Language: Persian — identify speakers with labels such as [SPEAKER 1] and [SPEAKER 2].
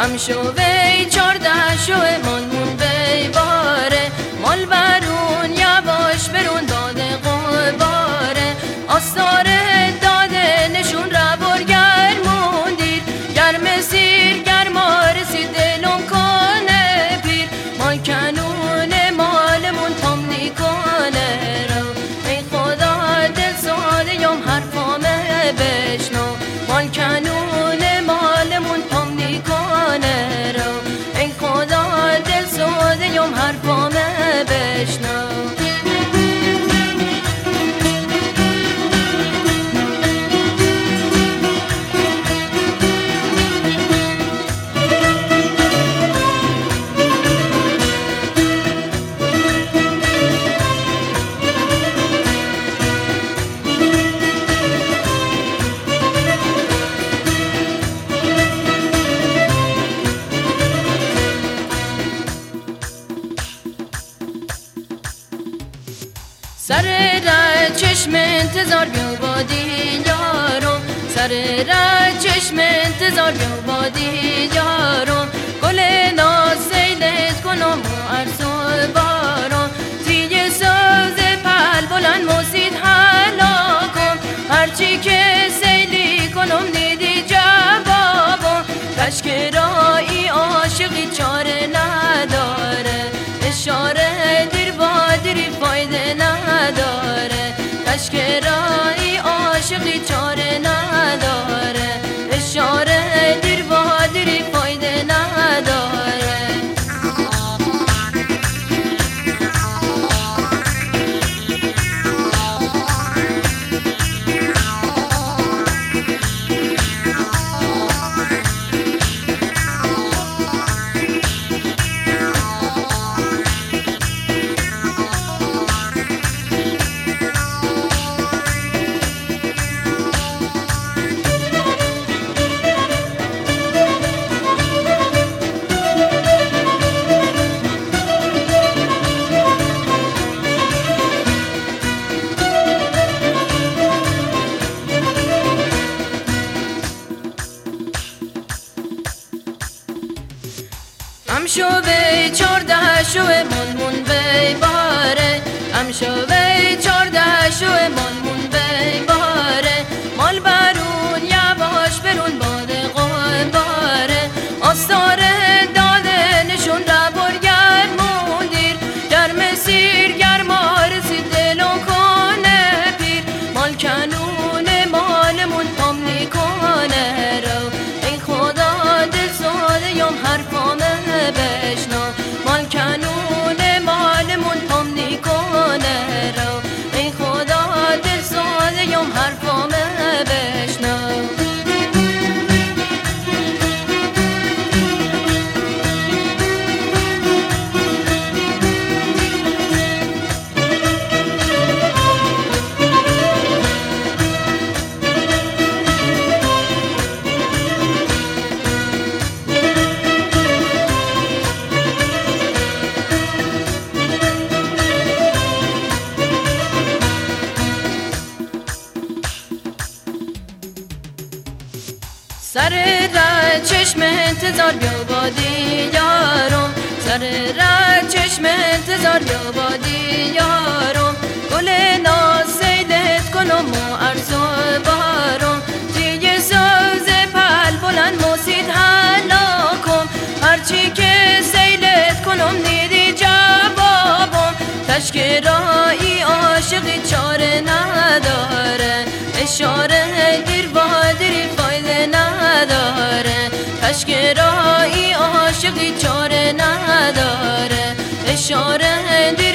[SPEAKER 1] شو وی 14 شو مالمون بی باره مال برون یواش برون داده قباره آستاره داده نشون را برگرمون دیر گرم سیر گرما رسید دلم کنه پیر مال کنون مالمون تام نیکنه رو ای خدا دل ساده یم حرفامه بشنو مال کنون مالمون تام نیکنه رو ای خدا دل ساده یم حرفامه بشنو سر ره چشم انتظار بیا بادی یارم سر ره چشم انتظار بیا بادی یارم گل ناز سیلت کنم و عرض و بارم زیه ساز پل بلند موسید حلاکم هرچی که سیلی کنم نیدی جوابم تشکرایی عاشقی چاره نداره اشاره دیر با دیری فایده نداره تشکرایی عاشقی چاره نداره اشاره دیر با دیری فایده نداره شو وی 14 شو مالمون بی باره شو وی 14 شو مالمون بی باره مال برون یواش برون باده قباره آستاره داده نشون را برگرمون دیر گرم سیر گرما رسید دلم کنه پیر مال کنون مالمون تام نیکنه رو ای خدا دل ساده یم حرفامه بشنو مال کنون مالمون تام نیکنه رو ای خدا دل ساده یم حرفامه بشنو سر ره چشم انتظار بیا بادی یارم سر ره چشم انتظار بیا بادی یارم گل ناز سیلت کنم و عرض و بارم زیه ساز پل بلند موسید حلاکم هرچی که سیلت کنم نیدی جوابم تشکرایی عاشقی چاره نداره اشاره دیر با دیری فایده نداره تشکرایی عاشقی چاره نداره اشاره دیر